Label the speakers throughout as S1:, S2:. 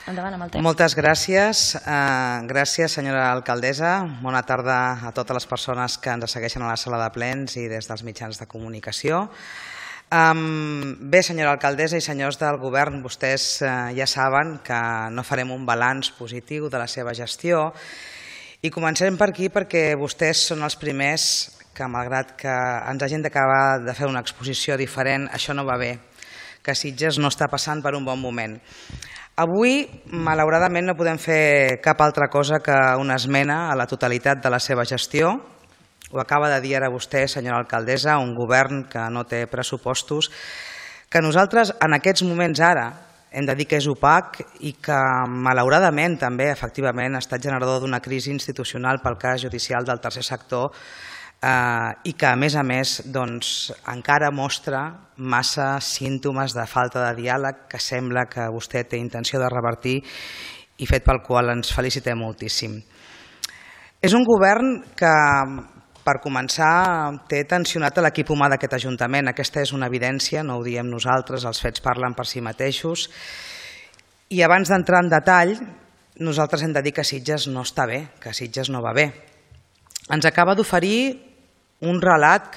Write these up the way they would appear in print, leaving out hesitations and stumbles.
S1: Endavant amb el temps.
S2: Moltes gràcies. Gràcies, senyora alcaldessa. Bona tarda a totes les persones que ens segueixen a la sala de plens i des dels mitjans de comunicació. Bé, senyora alcaldessa i senyors del govern, vostès ja saben que no farem un balanç positiu de la seva gestió i comencem per aquí perquè vostès són els primers que, malgrat que ens hagin d'acabar de fer una exposició diferent, això no va bé, que Sitges no està passant per un bon moment. Avui, malauradament, no podem fer cap altra cosa que una esmena a la totalitat de la seva gestió. Ho acaba de dir ara vostè, senyora alcaldessa, un govern que no té pressupostos, que nosaltres en aquests moments ara hem de dir que és opac i que malauradament també efectivament ha estat generador d'una crisi institucional pel cas judicial del tercer sector i que a més encara mostra massa símptomes de falta de diàleg que sembla que vostè té intenció de revertir i fet pel qual ens felicitem moltíssim. És un govern que, per començar, té tensionat l'equip humà d'aquest Ajuntament. Aquesta és una evidència, no ho diem nosaltres, els fets parlen per si mateixos. I abans d'entrar en detall, nosaltres hem de dir que Sitges no està bé, que Sitges no va bé. Ens acaba d'oferir un relat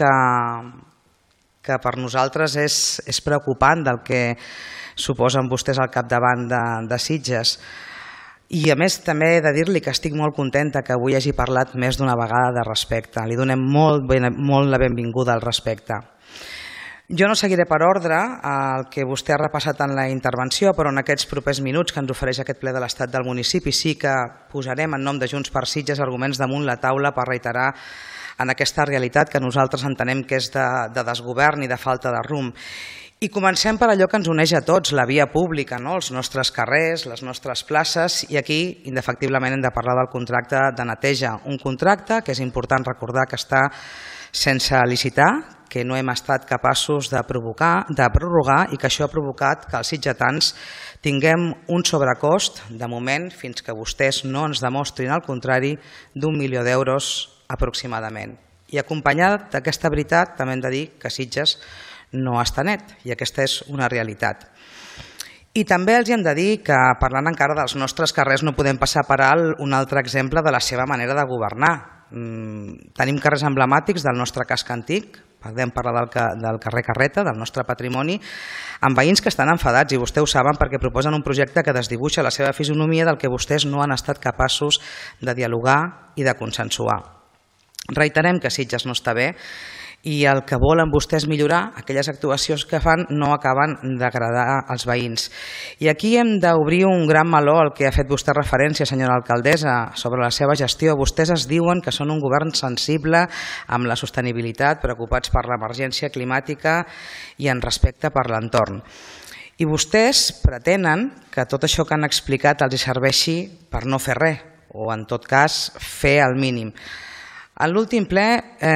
S2: que per nosaltres és preocupant del que suposen vostès al capdavant de Sitges. I a més també he de dir-li que estic molt contenta que avui hagi parlat més d'una vegada de respecte. Li donem molt la benvinguda al respecte. Jo no seguiré per ordre el que vostè ha repassat en la intervenció, però en aquests propers minuts que ens ofereix aquest ple de l'Estat del municipi sí que posarem en nom de Junts per Sitges arguments damunt la taula per reiterar en aquesta realitat que nosaltres entenem que és de desgovern i de falta de rumb. I comencem per allò que ens uneix a tots, la via pública, els nostres carrers, les nostres places, i aquí indefectiblement hem de parlar del contracte de neteja. Un contracte que és important recordar que està sense licitar, que no hem estat capaços de prorrogar i que això ha provocat que els sitgetans tinguem un sobrecost, de moment, fins que vostès no ens demostrin el contrari, d'1 milió d'euros aproximadament. I acompanyat d'aquesta veritat també hem de dir que Sitges no està net i aquesta és una realitat. I també els hem de dir que parlant encara dels nostres carrers no podem passar per alt un altre exemple de la seva manera de governar. Tenim carrers emblemàtics del nostre casc antic, podem parlar del carrer Carreta, del nostre patrimoni, amb veïns que estan enfadats i vostès ho saben perquè proposen un projecte que desdibuixa la seva fisonomia del que vostès no han estat capaços de dialogar i de consensuar. Reiterem que Sitges no està bé i el que volen vostès millorar, aquelles actuacions que fan no acaben d'agradar als veïns. I aquí hem d'obrir un gran meló al que ha fet vostè referència, senyora alcaldessa, sobre la seva gestió. Vostès es diuen que són un govern sensible amb la sostenibilitat, preocupats per l'emergència climàtica i en respecte per l'entorn. I vostès pretenen que tot això que han explicat els serveixi per no fer res, o en tot cas fer el mínim. En l'últim ple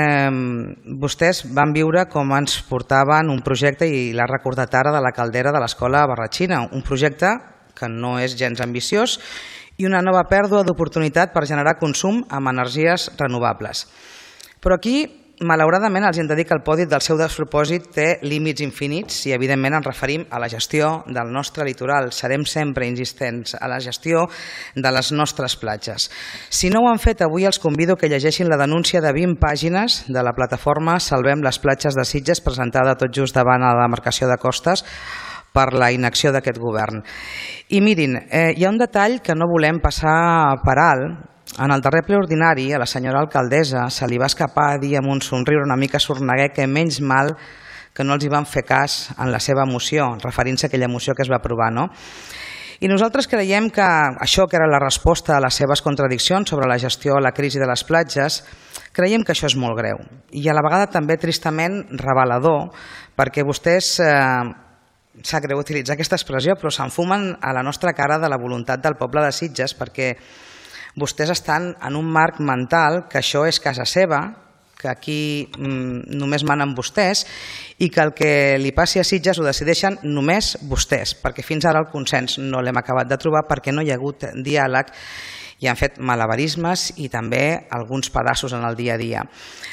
S2: vostès van viure com ens portaven un projecte, i l'ha recordat ara, de la caldera de l'escola Barratxina, un projecte que no és gens ambiciós i una nova pèrdua d'oportunitat per generar consum amb energies renovables. Però aquí, malauradament, els hem de dir que el pòdit del seu despropòsit té límits infinits i, evidentment, ens referim a la gestió del nostre litoral. Serem sempre insistents a la gestió de les nostres platges. Si no ho han fet, avui els convido que llegeixin la denúncia de 20 pàgines de la plataforma Salvem les platges de Sitges, presentada tot just davant a la demarcació de Costes per la inacció d'aquest govern. I mirin, hi ha un detall que no volem passar per alt. En el darrer ple ordinari, a la senyora alcaldessa se li va escapar a dir amb un somriure una mica sorneguer que menys mal que no els hi van fer cas en la seva moció, referint-se a aquella moció que es va aprovar, no? I nosaltres creiem que això, que era la resposta a les seves contradiccions sobre la gestió a la crisi de les platges, creiem que això és molt greu i a la vegada també tristament revelador, perquè vostès, sap greu utilitzar aquesta expressió, però s'enfumen a la nostra cara de la voluntat del poble de Sitges, perquè vostès estan en un marc mental que això és casa seva, que aquí només manen vostès i que el que li passi a Sitges ho decideixen només vostès, perquè fins ara el consens no l'hem acabat de trobar perquè no hi ha hagut diàleg i han fet malabarismes i també alguns pedaços en el dia a dia.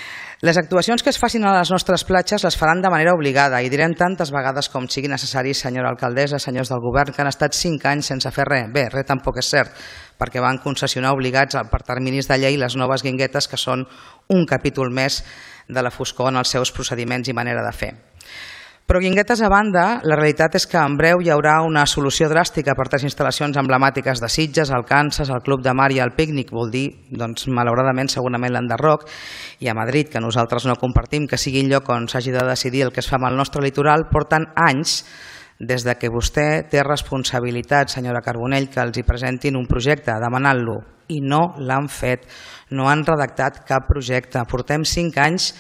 S2: Les actuacions que es facin a les nostres platges les faran de manera obligada i direm tantes vegades com sigui necessari, senyora alcaldessa, senyors del govern, que han estat 5 anys sense fer res. Bé, res tampoc és cert, perquè van concessionar obligats per terminis de llei les noves guinguetes, que són un capítol més de la foscor en els seus procediments i manera de fer. Però guinguetes a banda, la realitat és que en breu hi haurà una solució dràstica per 3 instal·lacions emblemàtiques de Sitges, el Kansas, el Club de Mar i el Pícnic, vol dir, doncs, malauradament, segurament l'Enderroc, i a Madrid, que nosaltres no compartim que sigui el lloc on s'hagi de decidir el que es fa amb el nostre litoral. Porten anys des de que vostè té responsabilitat, senyora Carbonell, que els hi presentin un projecte, demanant-lo, i no l'han fet, no han redactat cap projecte. Portem 5 anys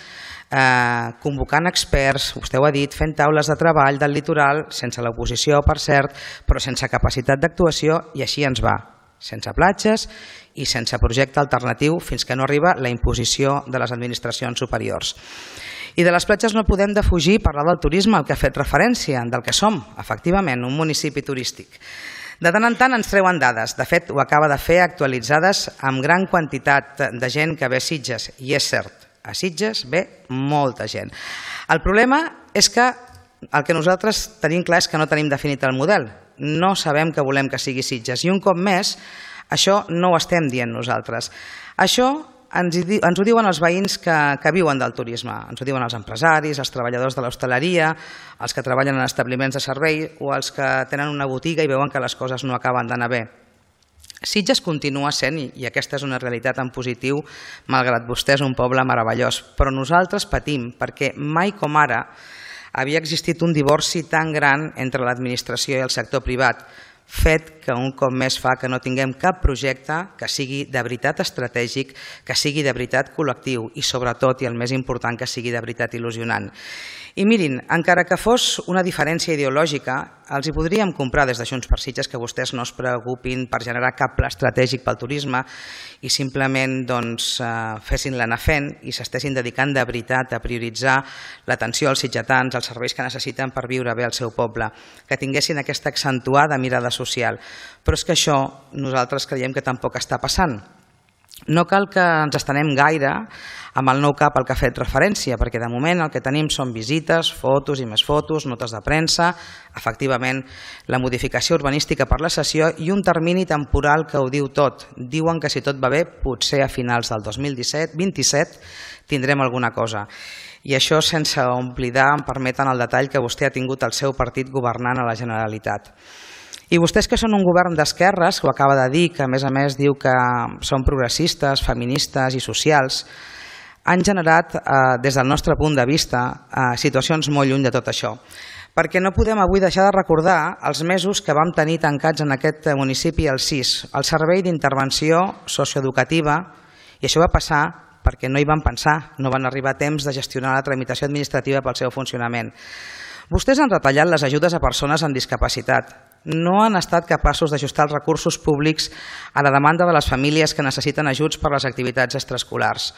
S2: convocant experts, vostè ho ha dit, fent taules de treball del litoral, sense l'oposició, per cert, però sense capacitat d'actuació, i així ens va, sense platges i sense projecte alternatiu fins que no arriba la imposició de les administracions superiors. I de les platges no podem defugir parlar del turisme, al que ha fet referència, del que som, efectivament, un municipi turístic. De tant en tant ens treuen dades, de fet ho acaba de fer, actualitzades amb gran quantitat de gent que ve a Sitges, i és cert, a Sitges ve molta gent. El problema és que el que nosaltres tenim clar és que no tenim definit el model. No sabem què volem que sigui Sitges. I un cop més, això no ho estem dient nosaltres. Això ens ho diuen els veïns que viuen del turisme. Ens ho diuen els empresaris, els treballadors de l'hostaleria, els que treballen en establiments de servei o els que tenen una botiga i veuen que les coses no acaben d'anar bé. Sitges continua sent, i aquesta és una realitat en positiu, malgrat vostè és un poble meravellós, però nosaltres patim perquè mai com ara havia existit un divorci tan gran entre l'administració i el sector privat, fet que un cop més fa que no tinguem cap projecte que sigui de veritat estratègic, que sigui de veritat col·lectiu i sobretot, i el més important, que sigui de veritat il·lusionant. I mirin, encara que fos una diferència ideològica, els hi podríem comprar des de Junts per Sitges que vostès no es preocupin per generar cap pla estratègic pel turisme i simplement fessin l'anar fent i s'estessin dedicant de veritat a prioritzar l'atenció als sitgetans, els serveis que necessiten per viure bé al seu poble, que tinguessin aquesta accentuada mirada social. Però és que això nosaltres creiem que tampoc està passant. No cal que ens estenem gaire amb el nou CAP al que ha fet referència, perquè de moment el que tenim són visites, fotos i més fotos, notes de premsa, efectivament la modificació urbanística per la cessió i un termini temporal que ho diu tot. Diuen que si tot va bé, potser a finals del 2027 tindrem alguna cosa. I això sense oblidar, em permeten el detall, que vostè ha tingut el seu partit governant a la Generalitat. I vostès, que són un govern d'esquerres, que ho acaba de dir, que a més diu que són progressistes, feministes i socials, han generat, des del nostre punt de vista, situacions molt lluny de tot això. Perquè no podem avui deixar de recordar els mesos que vam tenir tancats en aquest municipi el SIS, el Servei d'Intervenció Socioeducativa, i això va passar perquè no hi van pensar, no van arribar a temps de gestionar la tramitació administrativa pel seu funcionament. Vostès han retallat les ajudes a persones amb discapacitat, no han estat capaços d'ajustar els recursos públics a la demanda de les famílies que necessiten ajuts per les activitats extraescolars.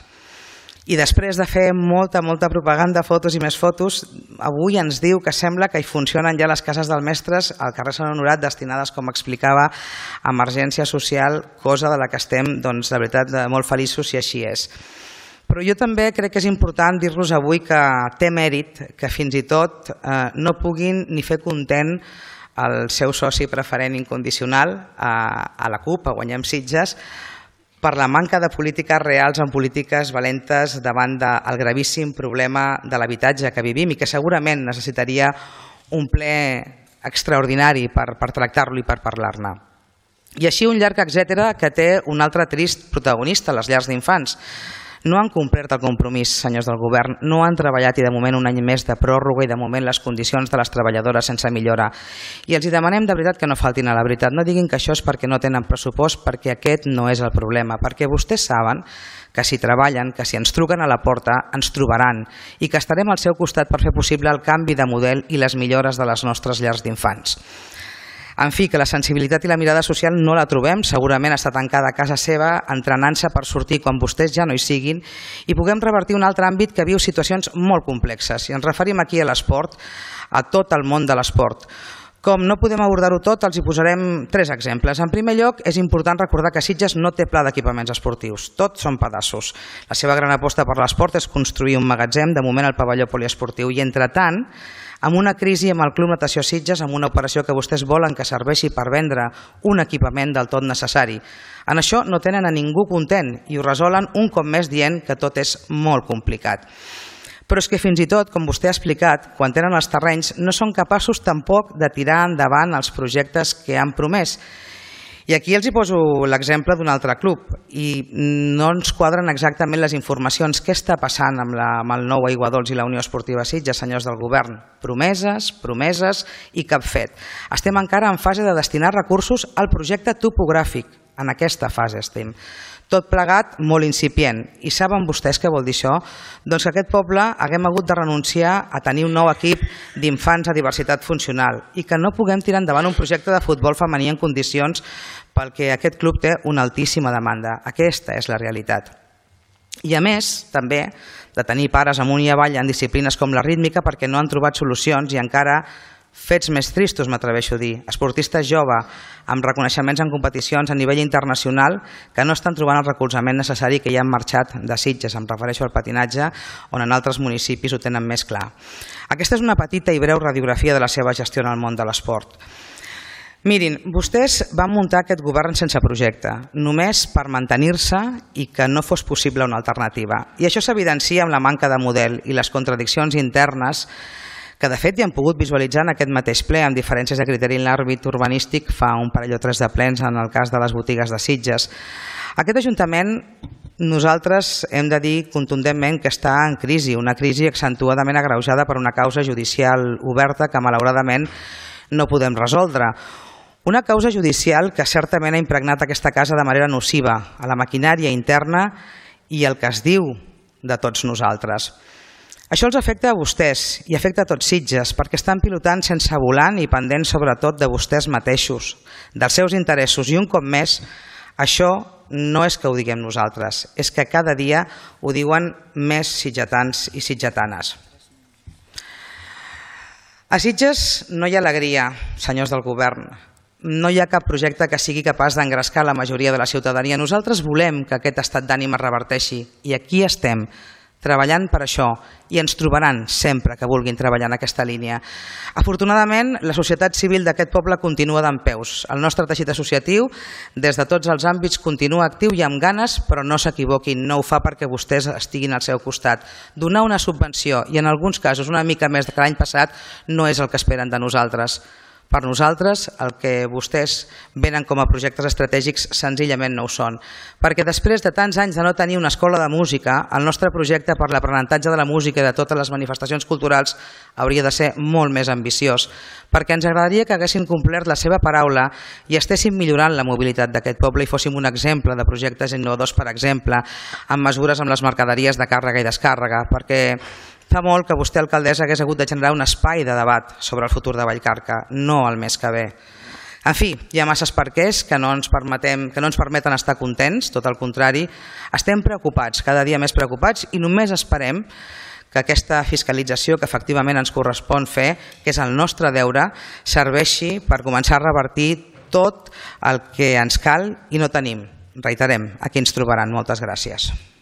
S2: I després de fer molta propaganda, fotos i més fotos, avui ens diu que sembla que hi funcionen ja les cases dels mestres al carrer Sant Honorat destinades, com explicava, a emergència social, cosa de la que estem, de veritat, molt feliços si així és. Però jo també crec que és important dir-los avui que té mèrit que fins i tot no puguin ni fer content el seu soci preferent incondicional a la CUP, a Guanyem Sitges, per la manca de polítiques reals en polítiques valentes davant del gravíssim problema de l'habitatge que vivim i que segurament necessitaria un ple extraordinari per tractar-lo i per parlar-ne. I així un llarg etcètera que té un altre trist protagonista, les llars d'infants. No han complert el compromís, senyors del govern, no han treballat i de moment un any més de pròrroga i de moment les condicions de les treballadores sense millora. I els demanem de veritat que no faltin a la veritat, no diguin que això és perquè no tenen pressupost, perquè aquest no és el problema, perquè vostès saben que si treballen, que si ens truquen a la porta, ens trobaran i que estarem al seu costat per fer possible el canvi de model i les millores de les nostres llars d'infants. En fi, que la sensibilitat i la mirada social no la trobem, segurament està tancada a casa seva, entrenant-se per sortir quan vostès ja no hi siguin i puguem revertir un altre àmbit que viu situacions molt complexes. I ens referim aquí a l'esport, a tot el món de l'esport. Com no podem abordar-ho tot, els hi posarem 3 exemples. En primer lloc, és important recordar que Sitges no té pla d'equipaments esportius. Tots són pedaços. La seva gran aposta per l'esport és construir un magatzem, de moment al pavelló poliesportiu. I, entretant, amb una crisi amb el Club Natació Sitges, amb una operació que vostès volen que serveixi per vendre un equipament del tot necessari. En això no tenen a ningú content i ho resolen un cop més dient que tot és molt complicat. Però és que fins i tot, com vostè ha explicat, quan tenen els terrenys no són capaços tampoc de tirar endavant els projectes que han promès. I aquí els hi poso l'exemple d'un altre club i no ens quadren exactament les informacions. Què està passant amb el nou Aiguadols i la Unió Esportiva Sitges, senyors del govern? Promeses, promeses i cap fet. Estem encara en fase de destinar recursos al projecte topogràfic. En aquesta fase estem. Tot plegat molt incipient. I saben vostès què vol dir això? Doncs que aquest poble haguem hagut de renunciar a tenir un nou equip d'infants a diversitat funcional i que no puguem tirar endavant un projecte de futbol femení en condicions pel que aquest club té una altíssima demanda. Aquesta és la realitat. I a més, també, de tenir pares amunt i avall en disciplines com la rítmica perquè no han trobat solucions i encara fets més tristos, m'atreveixo a dir. Esportistes joves amb reconeixements en competicions a nivell internacional que no estan trobant el recolzament necessari que ja han marxat de Sitges. Em refereixo al patinatge, on en altres municipis ho tenen més clar. Aquesta és una petita i breu radiografia de la seva gestió en el món de l'esport. Mirin, vostès van muntar aquest govern sense projecte, només per mantenir-se i que no fos possible una alternativa. I això s'evidencia amb la manca de model i les contradiccions internes que de fet ja han pogut visualitzar en aquest mateix ple amb diferències de criteri en l'àmbit urbanístic fa un parell o 3 de plens en el cas de les botigues de Sitges. Aquest Ajuntament, nosaltres hem de dir contundentment que està en crisi, una crisi accentuadament agreujada per una causa judicial oberta que malauradament no podem resoldre. Una causa judicial que certament ha impregnat aquesta casa de manera nociva a la maquinària interna i el que es diu de tots nosaltres. Això els afecta a vostès i afecta a tots Sitges perquè estan pilotant sense volant i pendents sobretot de vostès mateixos, dels seus interessos. I un cop més, això no és que ho diguem nosaltres, és que cada dia ho diuen més sitgetans i sitgetanes. A Sitges no hi ha alegria, senyors del govern. No hi ha cap projecte que sigui capaç d'engrescar la majoria de la ciutadania. Nosaltres volem que aquest estat d'ànim es reverteixi i aquí estem, treballant per això, i ens trobaran sempre que vulguin treballar en aquesta línia. Afortunadament, la societat civil d'aquest poble continua dempeus. El nostre teixit associatiu, des de tots els àmbits, continua actiu i amb ganes, però no s'equivoquin, no ho fa perquè vostès estiguin al seu costat. Donar una subvenció, i en alguns casos una mica més que l'any passat, no és el que esperen de nosaltres. Per nosaltres, el que vostès venen com a projectes estratègics senzillament no ho són. Perquè després de tants anys de no tenir una escola de música, el nostre projecte per l'aprenentatge de la música i de totes les manifestacions culturals hauria de ser molt més ambiciós. Perquè ens agradaria que haguessin complert la seva paraula i estéssim millorant la mobilitat d'aquest poble i fóssim un exemple de projectes innovadors, per exemple, amb mesures amb les mercaderies de càrrega i descàrrega, perquè fa molt que vostè, alcaldessa, hagués hagut de generar un espai de debat sobre el futur de Vallcarca, no el mes que ve. En fi, hi ha masses perquès que no ens permeten estar contents, tot el contrari. Estem preocupats, cada dia més preocupats, i només esperem que aquesta fiscalització que efectivament ens correspon fer, que és el nostre deure, serveixi per començar a revertir tot el que ens cal i no tenim. Reiterem, aquí ens trobaran. Moltes gràcies.